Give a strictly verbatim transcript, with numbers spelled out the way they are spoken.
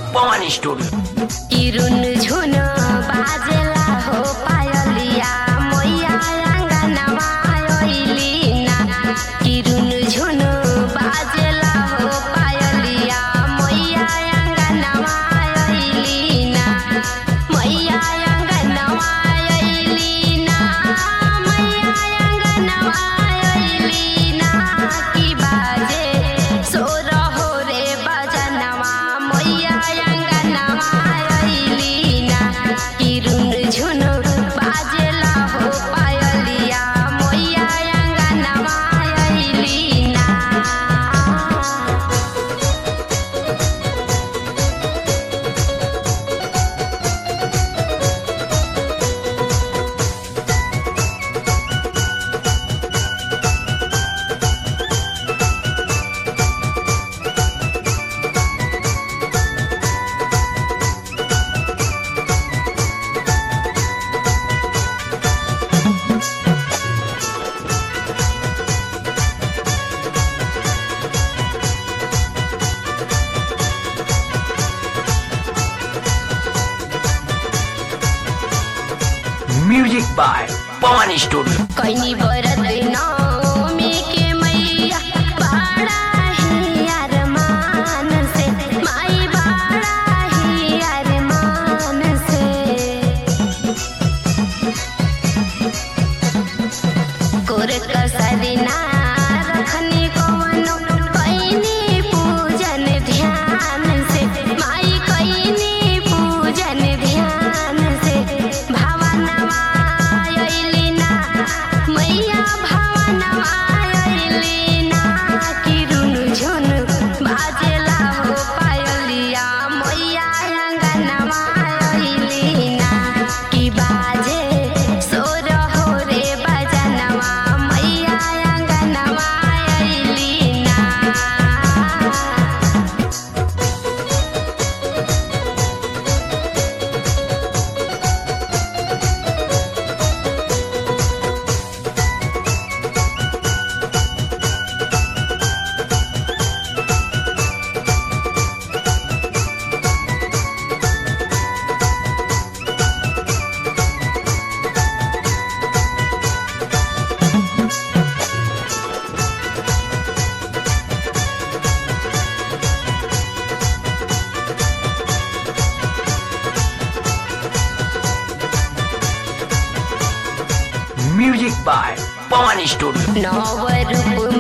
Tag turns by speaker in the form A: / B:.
A: पवन studio.
B: किरुन झुन बाजेला हो पायलिया मैया अंगनवा आइली ना। किरुन झुन बाजेला हो पायलिया मैया अंगनवा आइली ना। मैया अंगनवा आइली ना। मैया अंगनवा आइली ना। की बाजे सोर हो रे बजनवा मैया अंगनवा आइली ना। किरुन झुन बाजेला हो पायलिया मैया अंगनवा आइली ना।
A: Music by Pawan studio.
B: कैनी बरत नौमी के मैया बाड़ा ही अरमान से। माई बाड़ा ही अरमान से। गोर कसरिना रखनी कवनो कैनी पूजन ध्यान से। माई कैनी पूजन ध्यान से। भावनवा आइली ना मैया भावनवा आइली ना। किरुन झुन बाजेला हो पायलिया मैया अंगनवा आइली ना। की बाजे सोर हो रे बजनवा मैया अंगनवा आइली ना।
A: Music by Pawan studio.
B: नव रूप